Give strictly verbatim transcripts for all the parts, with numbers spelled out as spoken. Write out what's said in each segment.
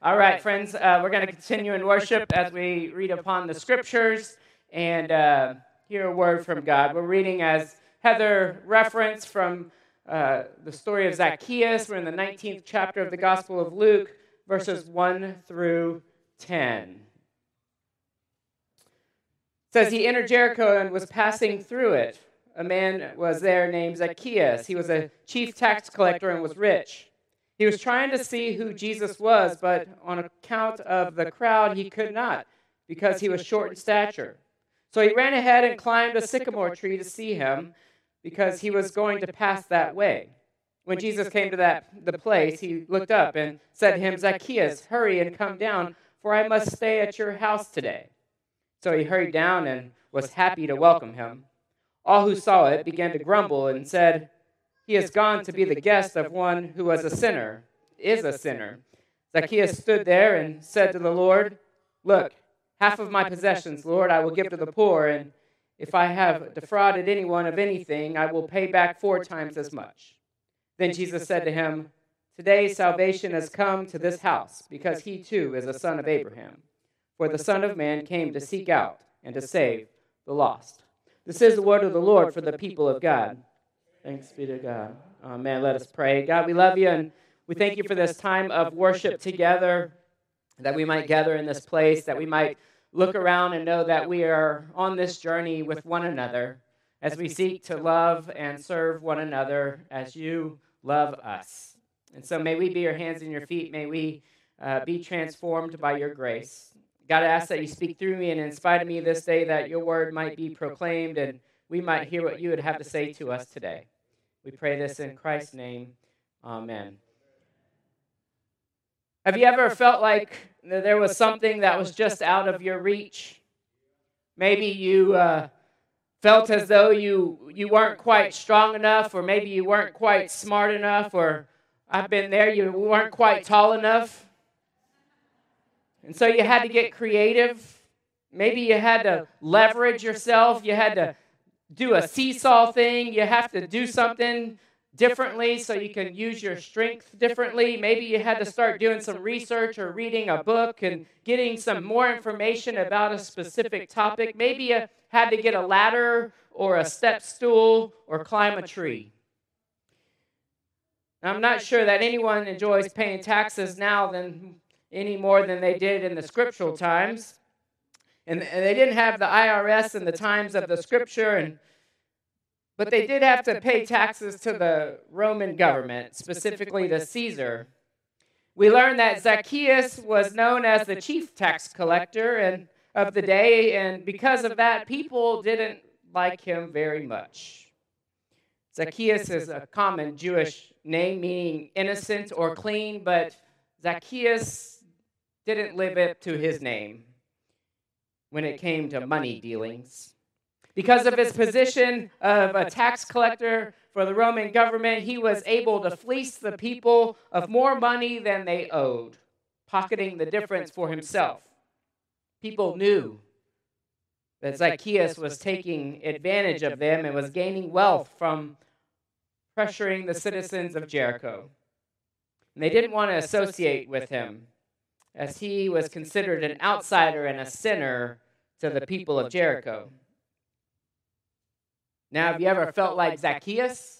All right, friends, uh, we're going to continue in worship as we read upon the scriptures and uh, hear a word from God. We're reading, as Heather referenced, from uh, the story of Zacchaeus. We're in the nineteenth chapter of the Gospel of Luke, verses one through ten. It says, he entered Jericho and was passing through it. A man was there named Zacchaeus. He was a chief tax collector and was rich. He was trying to see who Jesus was, but on account of the crowd, he could not, because he was short in stature. So he ran ahead and climbed a sycamore tree to see him, because he was going to pass that way. When Jesus came to that the place, he looked up and said to him, Zacchaeus, hurry and come down, for I must stay at your house today. So he hurried down and was happy to welcome him. All who saw it began to grumble and said, he has gone to be the guest of one who was a sinner, is a sinner. Zacchaeus stood there and said to the Lord, look, half of my possessions, Lord, I will give to the poor, and if I have defrauded anyone of anything, I will pay back four times as much. Then Jesus said to him, today salvation has come to this house, because he too is a son of Abraham. For the Son of Man came to seek out and to save the lost. This is the word of the Lord for the people of God. Thanks be to God. Amen. Let us pray. God, we love you, and we thank you for this time of worship together, that we might gather in this place, that we might look around and know that we are on this journey with one another as we seek to love and serve one another as you love us. And so may we be your hands and your feet. May we uh, be transformed by your grace. God, I ask that you speak through me and in spite of me this day, that your word might be proclaimed and we might hear what you would have to say to us today. We pray this in Christ's name. Amen. Have you ever felt like there was something that was just out of your reach? Maybe you uh, felt as though you, you weren't quite strong enough, or maybe you weren't quite smart enough, or I've been there, you weren't quite tall enough. And so you had to get creative. Maybe you had to leverage yourself. You had to do a seesaw thing. You have to do something differently so you can use your strength differently. Maybe you had to start doing some research or reading a book and getting some more information about a specific topic. Maybe you had to get a ladder or a step stool or climb a tree. I'm not sure that anyone enjoys paying taxes now than any more than they did in the scriptural times. And they didn't have the I R S in the times of the scripture, and but they did have to pay taxes to the Roman government, specifically to Caesar. We learned that Zacchaeus was known as the chief tax collector and of the day, and because of that, people didn't like him very much. Zacchaeus is a common Jewish name meaning innocent or clean, but Zacchaeus didn't live up to his name when it came to money dealings. Because of his position of a tax collector for the Roman government, he was able to fleece the people of more money than they owed, pocketing the difference for himself. People knew that Zacchaeus was taking advantage of them and was gaining wealth from pressuring the citizens of Jericho. And they didn't want to associate with him, as he was considered an outsider and a sinner to the people of Jericho. Now, have you ever felt like Zacchaeus?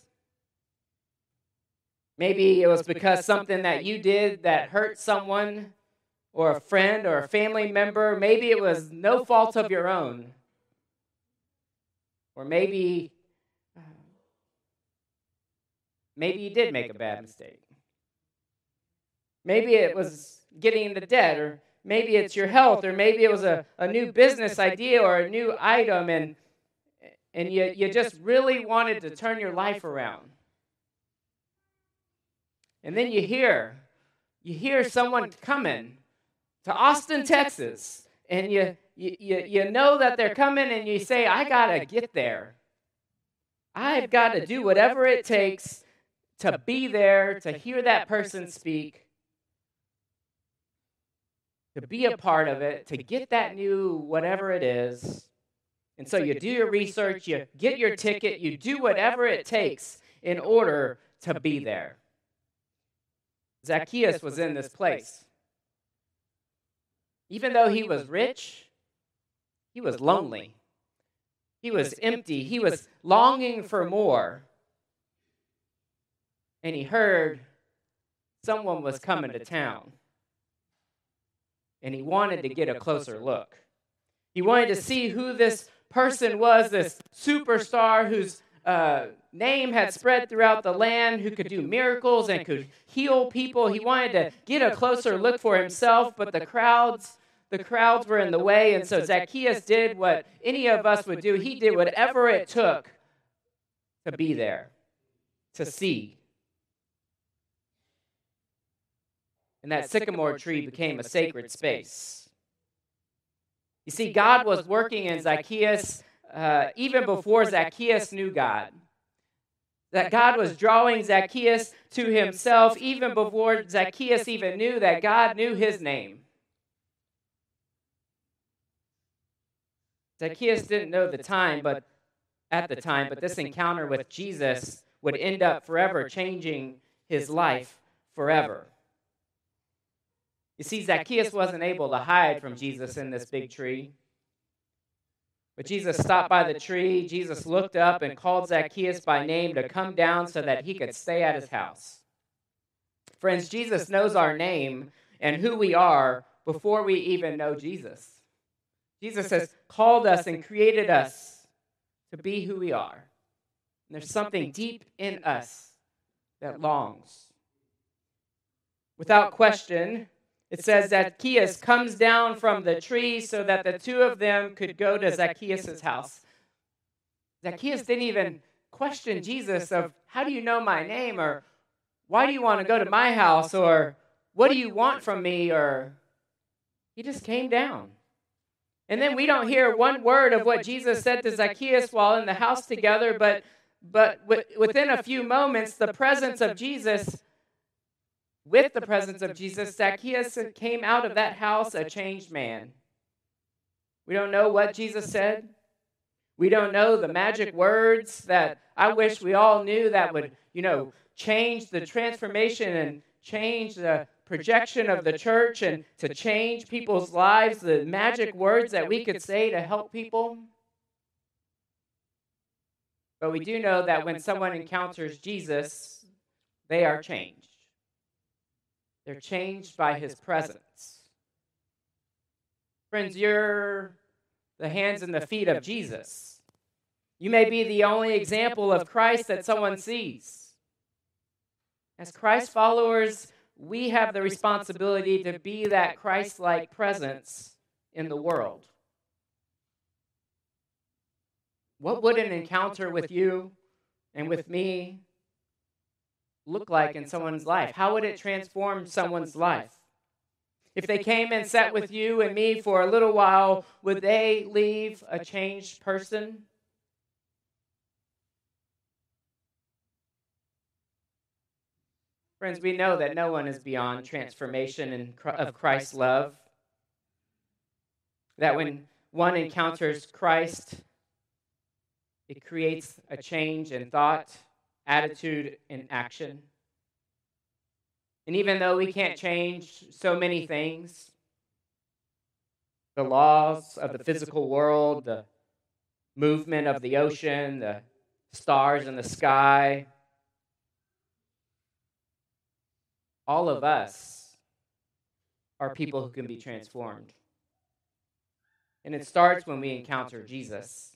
Maybe it was because something that you did that hurt someone, or a friend, or a family member. Maybe it was no fault of your own. Or maybe, maybe you did make a bad mistake. Maybe it was getting into debt, or maybe it's your health, or maybe it was a, a new business idea or a new item, and and you, you just really wanted to turn your life around. And then you hear, you hear someone coming to Austin, Texas, and you, you, you, you know that they're coming, and you say, I got to get there. I've got to do whatever it takes to be there, to hear that person speak, to be a part of it, to get that new whatever it is. And so you do your research, you get your ticket, you do whatever it takes in order to be there. Zacchaeus was in this place. Even though he was rich, he was lonely. He was empty. He was longing for more. And he heard someone was coming to town. And he wanted to get a closer look. He wanted to see who this person was, this superstar whose uh, name had spread throughout the land, who could do miracles and could heal people. He wanted to get a closer look for himself, but the crowds, the crowds were in the way, and so Zacchaeus did what any of us would do. He did whatever it took to be there, to see. And that sycamore tree became a sacred space. You see, God was working in Zacchaeus uh, even before Zacchaeus knew God. That God was drawing Zacchaeus to himself even before Zacchaeus even knew that God knew his name. Zacchaeus didn't know the time, but at the time, but this encounter with Jesus would end up forever changing his life forever. You see, Zacchaeus wasn't able to hide from Jesus in this big tree. But Jesus stopped by the tree. Jesus looked up and called Zacchaeus by name to come down so that he could stay at his house. Friends, Jesus knows our name and who we are before we even know Jesus. Jesus has called us and created us to be who we are. And there's something deep in us that longs. Without question, it says Zacchaeus comes down from the tree so that the two of them could go to Zacchaeus' house. Zacchaeus didn't even question Jesus of, how do you know my name? Or why do you want to go to my house? Or what do you want from me? Or he just came down. And then we don't hear one word of what Jesus said to Zacchaeus while in the house together, but, but within a few moments, the presence of Jesus With the presence of Jesus, Zacchaeus came out of that house a changed man. We don't know what Jesus said. We don't know the magic words that I wish we all knew that would, you know, change the transformation and change the projection of the church and to change people's lives, the magic words that we could say to help people. But we do know that when someone encounters Jesus, they are changed. They're changed by his presence. Friends, you're the hands and the feet of Jesus. You may be the only example of Christ that someone sees. As Christ followers, we have the responsibility to be that Christ-like presence in the world. What would an encounter with you and with me look like in someone's life? How would it transform someone's life? If they came and sat with you and me for a little while, would they leave a changed person? Friends, we know that no one is beyond transformation in, of Christ's love. That when one encounters Christ, it creates a change in thought, attitude, and action. And even though we can't change so many things, the laws of the physical world, the movement of the ocean, the stars in the sky, all of us are people who can be transformed. And it starts when we encounter Jesus.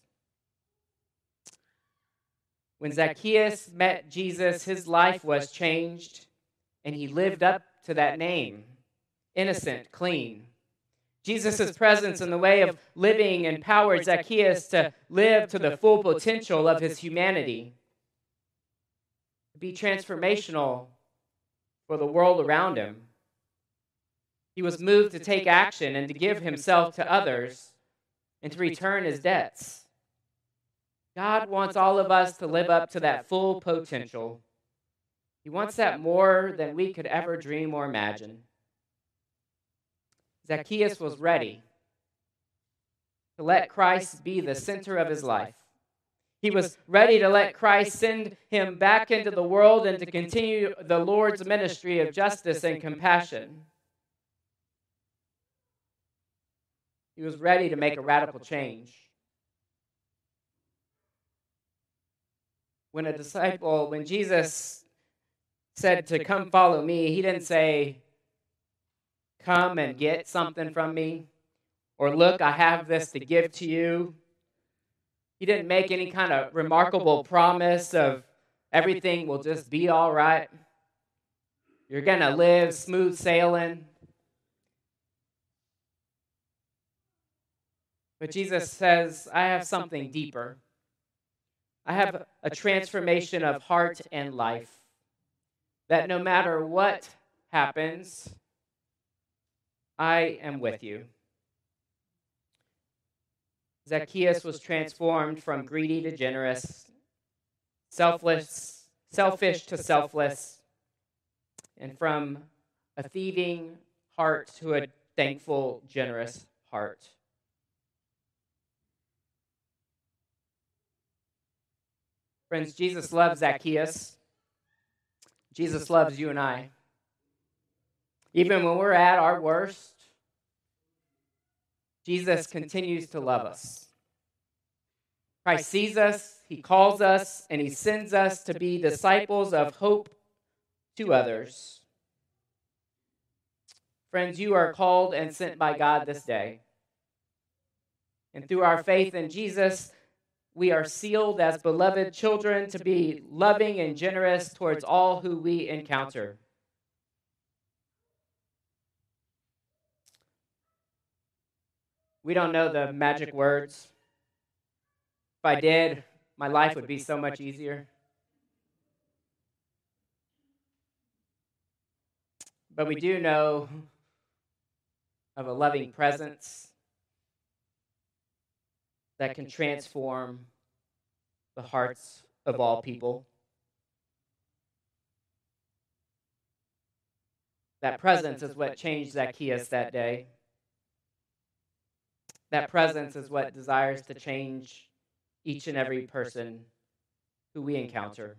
When Zacchaeus met Jesus, his life was changed, and he lived up to that name, innocent, clean. Jesus' presence in the way of living empowered Zacchaeus to live to the full potential of his humanity, to be transformational for the world around him. He was moved to take action and to give himself to others and to return his debts. God wants all of us to live up to that full potential. He wants that more than we could ever dream or imagine. Zacchaeus was ready to let Christ be the center of his life. He was ready to let Christ send him back into the world and to continue the Lord's ministry of justice and compassion. He was ready to make a radical change. When a disciple, when Jesus said to come follow me, he didn't say, come and get something from me, or look, I have this to give to you. He didn't make any kind of remarkable promise of everything will just be all right. You're going to live smooth sailing. But Jesus says, I have something deeper. I have a transformation of heart and life. That no matter what happens, I am with you. Zacchaeus was transformed from greedy to generous, selfless, selfish to selfless, and from a thieving heart to a thankful, generous heart. Friends, Jesus loves Zacchaeus. Jesus loves you and I. Even when we're at our worst, Jesus continues to love us. Christ sees us, he calls us, and he sends us to be disciples of hope to others. Friends, you are called and sent by God this day. And through our faith in Jesus, we are sealed as beloved children to be loving and generous towards all who we encounter. We don't know the magic words. If I did, my life would be so much easier. But we do know of a loving presence that can transform the hearts of all people. That presence is what changed Zacchaeus that day. That presence is what desires to change each and every person who we encounter.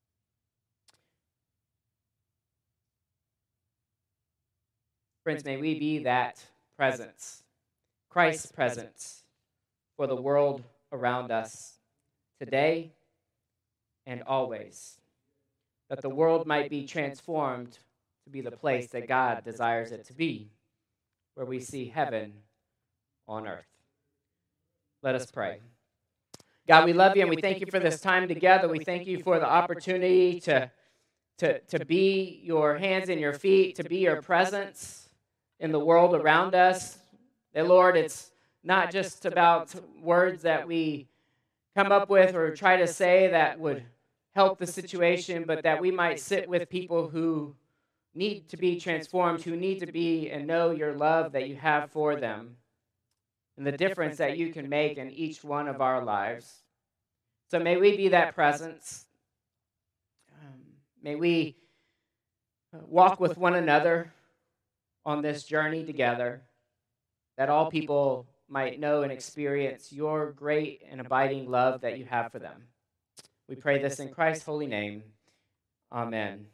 Friends, may we be that presence, Christ's presence, for the world around us today and always, that the world might be transformed to be the place that God desires it to be, where we see heaven on earth. Let us pray. God, we love you and we thank you for this time together. We thank you for the opportunity to, to, to be your hands and your feet, to be your presence in the world around us. That, Lord, it's not just about words that we come up with or try to say that would help the situation, but that we might sit with people who need to be transformed, who need to be and know your love that you have for them, and the difference that you can make in each one of our lives. So may we be that presence. Um, may we walk with one another on this journey together, that all people might know and experience your great and abiding love that you have for them. We pray this in Christ's holy name. Amen.